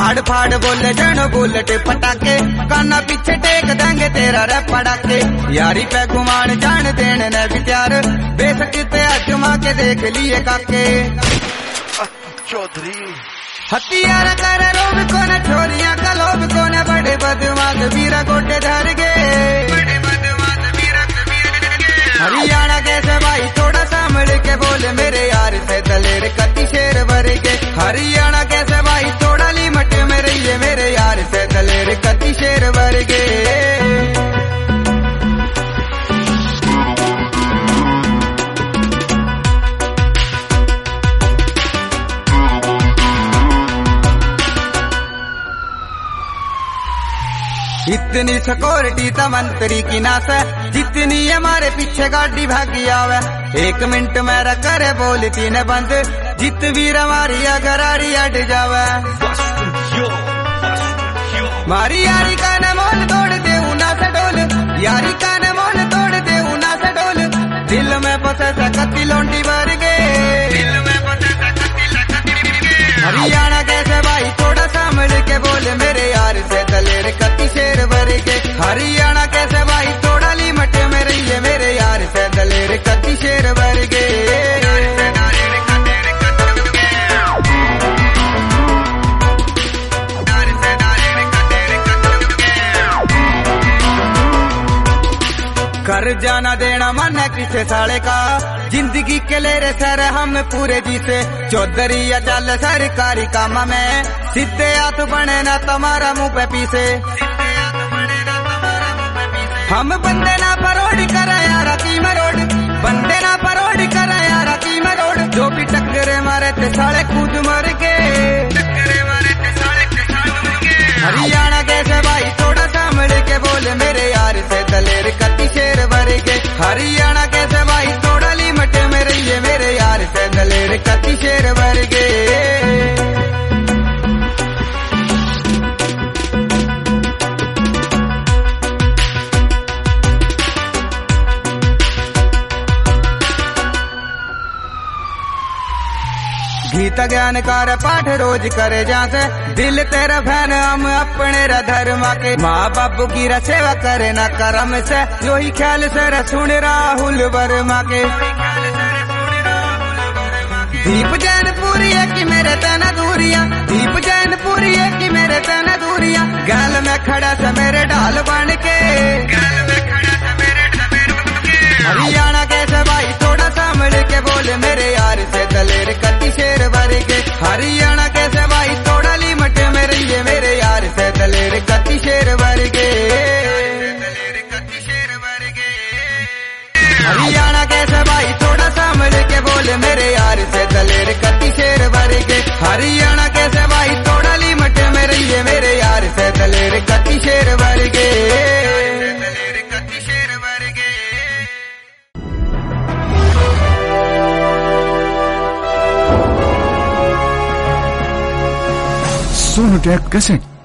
फाड़ फाड़ बोले जनो बुलेट पटाके, काना पीछे टेक देंगे तेरा रे पटाके। यारी पे घुमान जान देने ने विचार, बेसकते अजमा के देख लिए काके। चौधरी हथियार कर रोब को न छोरियां का लोभ को न, बड़े बदमाश वीरा गोटे धर गए। हरियाणा कैसे भाई थोड़ा संभल के बोल, मेरे यार से दलेर कति शेर भर के। हरियाणा कैसे भाई थोड़ा लिमट में रहिए, मेरे यार से दलेर कति शेर भर के। इतनी सिक्योरिटी तो मंत्री की नास है, जितनी हमारे पीछे गाड़ी भागी आवे। 1 मिनट मेरा करे बोलती न बंद, जित वीर हमारी अगर आड़ी अट जावे। मारी यारी का न मोल तोड़ दे ना से डोल, यारी का न मोल तोड़ दे ना से डोल। दिल में बसे सकती लौंडी भर गए। हरियाणा कैसे भाई थोड़ा संभल के बोल, मेरे यार से दलेर कति शेर भर के। हरियाणा कैसे भाई थोड़ा लिमट में रहिए, मेरे यार से दलेर कति शेर भर के। कर जाना देना मन है किसे साले का, जिंदगी के ले रे सर हम पूरे जी से। चौधरी या चल सरकारी काम में, सीधे हाथ बने ना तुम्हारा मुंह पे पीसे। हम बंदे ना परोड़ कर यारा की मरोड़, बंदे ना परोड़ कर यारा की मरोड़। जो भी टक्करे मारे थे साले खुद मर के। हरियाणा कैसे भाई थोड़ा संभल के बोल, मेरे यार से दलेर कति शेर भर के। हरियाणा कैसे भाई थोड़ा लिमट में रहिए, मेरे यार से दलेर कति शेर भर के। गीता ज्ञान कार पाठ रोज करे जासे, दिल तेरा फैन हम अपने रा धर्म के। माँ बापू की रा सेवा करे ना करम से, जो ही ख्याल से सुन राहुल वर्मा के। दीप जैन पूरी है कि मेरे तना दूरिया, दीप जैन पूरी है कि मेरे तना दूरिया। गाल में खड़ा था मेरे ढाल बन के। हरियाणा कैसे भाई थोड़ा संभल के बोले, मेरे यार से दलेर कति शेर भर के। हरियाणा कैसे भाई थोड़ा लिमट में रहिए, मेरे यार से दलेर कति शेर भर के। हरियाणा कैसे भाई थोड़ा संभल के बोले, मेरे यार से दलेर कति शेर भर के। हरियाणा कैसे भाई थोड़ा लिमट में रहिए, मेरे यार से दलेर कति शेर भर के। Sonotech Cassette.